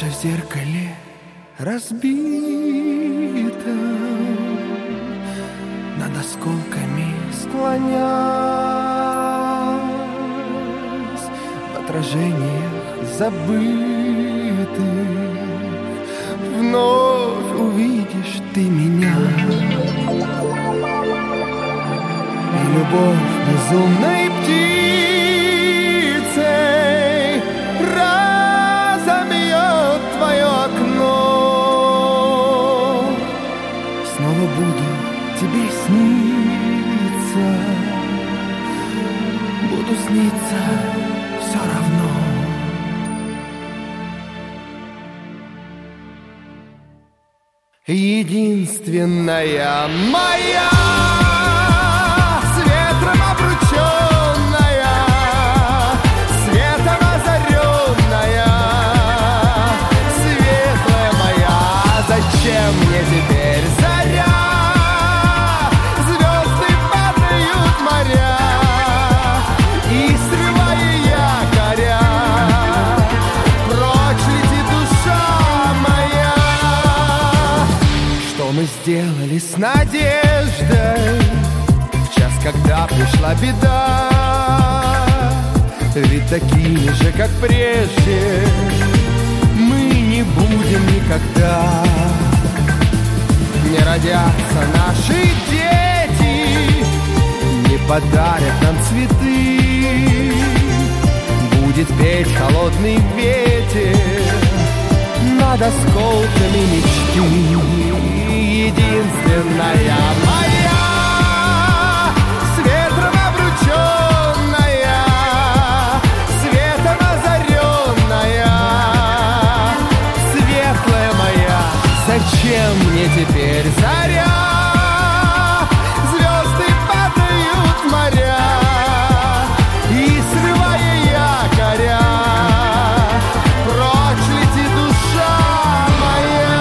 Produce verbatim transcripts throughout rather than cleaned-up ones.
даже в зеркале разбита, над осколками склонясь, в отражениях забытых вновь увидишь ты меня. И любовь безумной птицей разобьет твое окно. Снова буду тебе сниться, буду сниться все равно. Единственная моя, с ветром обрученная, светом озаренная, светлая моя. Зачем мне теперь заря? Звезды падают моря, и срывая якоря, прочь летит душа моя. Что мы сделали с надеждой в час, когда пришла беда? Ведь такими же, как прежде, мы не будем никогда. Не родятся наши дети, не подарят нам цветы. Будет петь холодный ветер над осколками мечты. Единственная моя, с ветром обрученная, светом озаренная, светлая моя. Зачем мне теперь заря? Звезды падают в моря, и срывая якоря, прочь летит душа моя.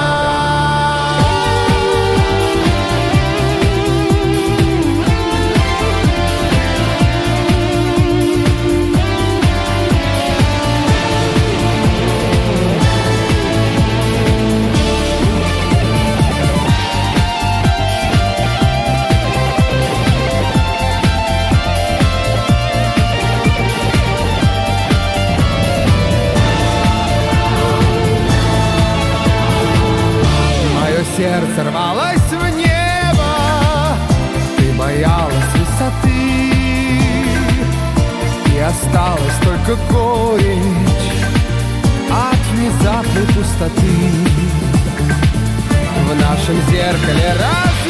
Сердце рвалось в небо, ты боялась высоты, и осталась только горечь от внезапной пустоты. В нашем зеркале раз